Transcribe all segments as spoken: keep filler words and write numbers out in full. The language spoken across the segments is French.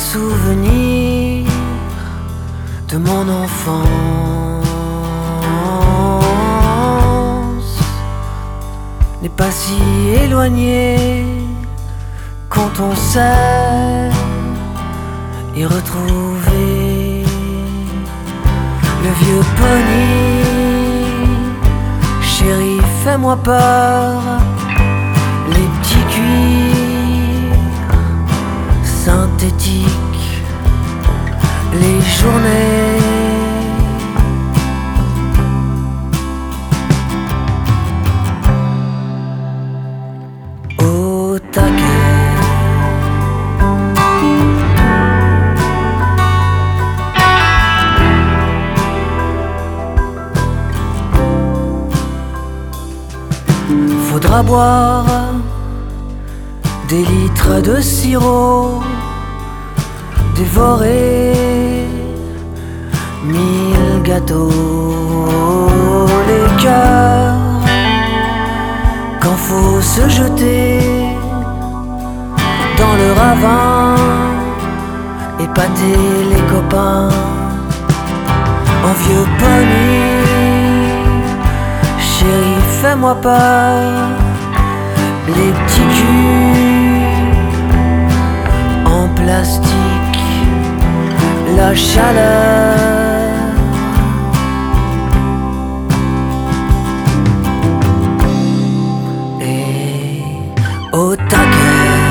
souvenirs de mon enfance n'est pas si éloigné quand on sait y retrouver le vieux pony. Chérie, fais-moi peur, les petits cuirs synthétiques, les journées au taquet. Faudra boire des litres de sirop, dévorer mille gâteaux, les cœurs quand faut se jeter dans le ravin, épater les copains en vieux pony. Chérie, fais-moi peur, les petits culs en plastique, la chaleur et au taquet.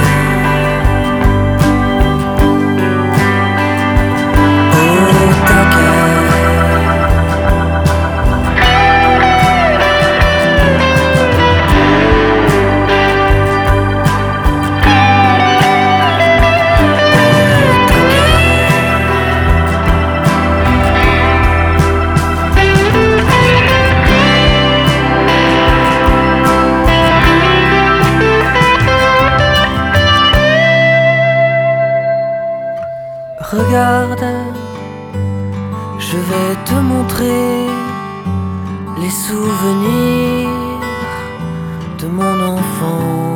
Regarde, je vais te montrer les souvenirs de mon enfance.